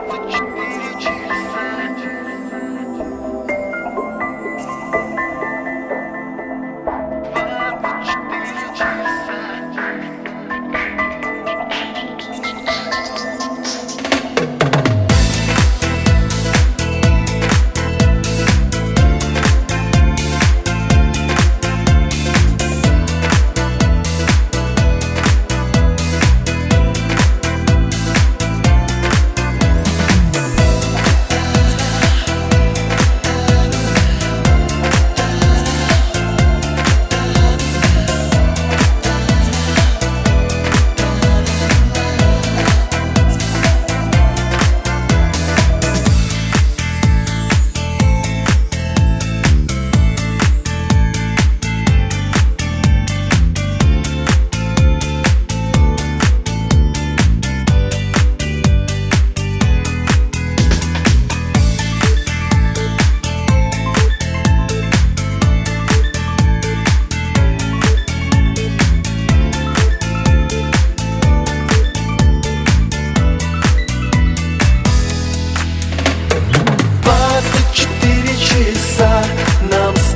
Нам с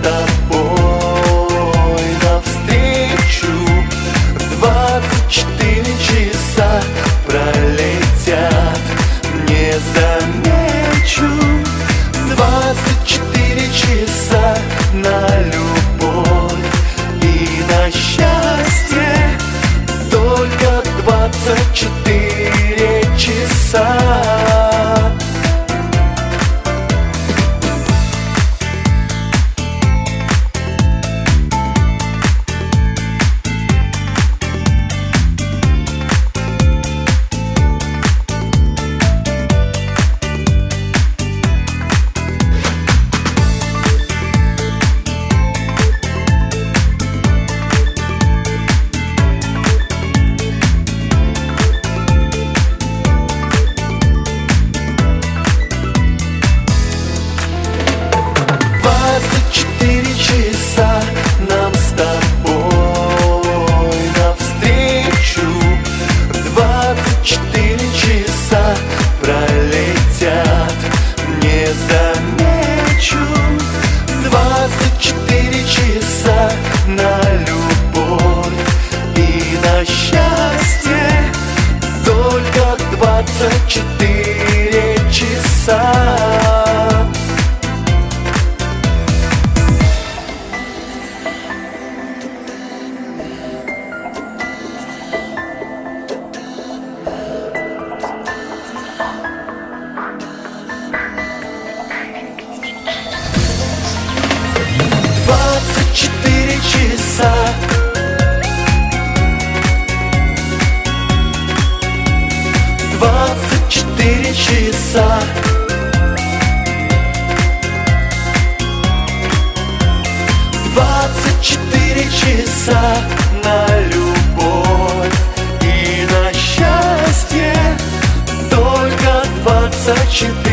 тобой навстречу. 24 часа пролетят, не замечу. 24 часа на любовь и на счастье. Только 24 часа. Нам с тобой навстречу. 24 часа пролетят, не замечу. 24 часа на любовь и на счастье. Только 24 часа. Часа. 24 часа. 24 часа на любовь и на счастье. Только 24